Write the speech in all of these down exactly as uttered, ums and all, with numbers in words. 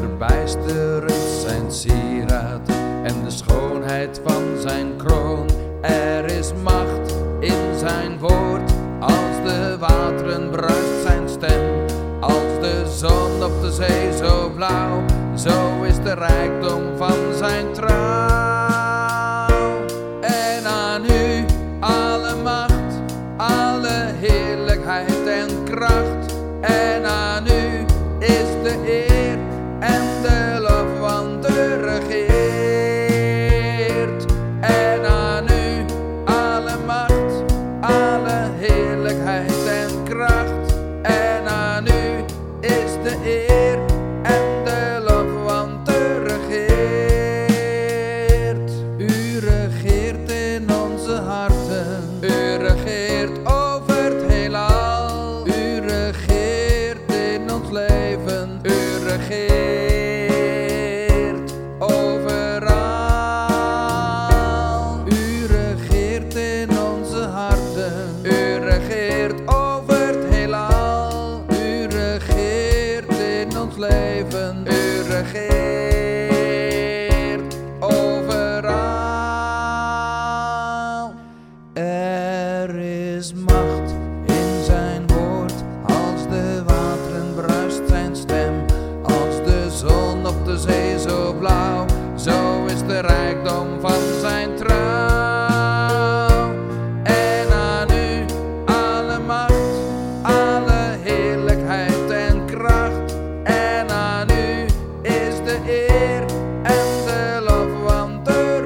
verbijsterend zijn sieraad en de schoonheid van zijn kroon. Er is macht in zijn woord, als de wateren bruist zijn stem. Als de zon op de zee zo blauw, zo is de rijkdom van zijn trouw. En aan u alle macht, alle heerlijkheid en kracht. En aan u is de eer en de lof, want u regeert. En aan u alle macht, alle heerlijkheid en kracht. En aan u is de eer en de lof, want u regeert. U regeert in onze harten, u regeert over het heelal. U regeert in ons leven, u regeert overal. U regeert in onze harten, u regeert over het heelal. U regeert in ons leven, u regeert overal. Er is macht in zijn woord, als de wateren bruist zijn stem. Als de zon op de zee zo blauw, zo is de rijkdom van zijn trouw. En aan u alle macht, alle heerlijkheid en kracht. En aan u is de eer en de lof, want u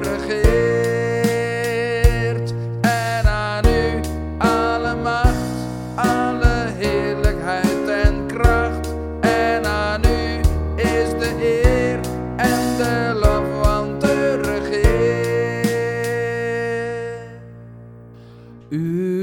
regeert. En aan u alle macht, alle heerlijkheid en kracht. En aan u is de eer en de lof, want u regeert. U